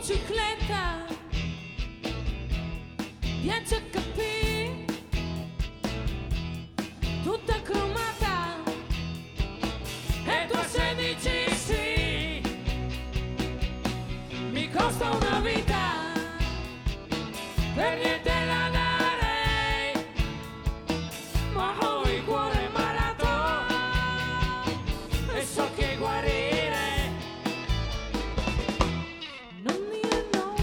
motocicletta 10 HP, tutta cromata, e tu se dici sì, mi costa una vita, per niente la darei, ma ho il cuore malato e so che guarire. Non dire no,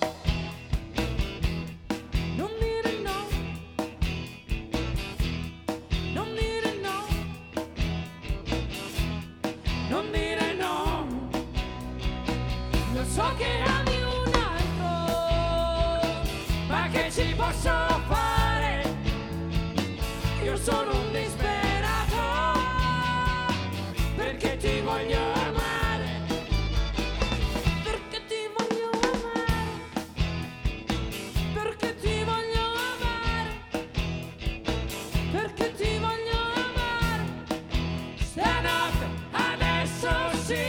non dire no, non dire no, non dire no. Lo so che ami un altro, ma che ci posso fare? Io sono un disperato, perché ti voglio amare, perché ti voglio amare, perché ti voglio amare, perché ti voglio amare. Stanotte, adesso sì,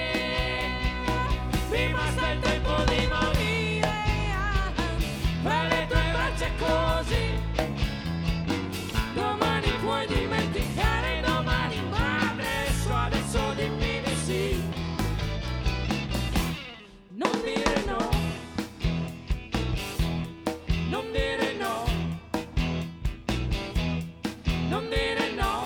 mi basta il tempo di morire, fra le tue braccia così. Domani puoi dimenticare domani, ma adesso dimmi di sì. Non dire no, non dire no, non dire no.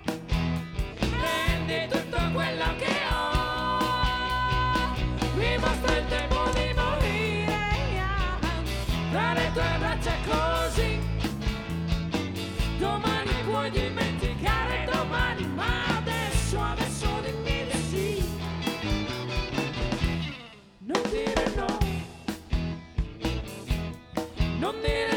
Prendi tutto quello che ho, mi basta il tempo di morire, tra le tue braccia così. Domani puoi dimenticare domani, ma adesso dimmi di sì. Non dire no, non dire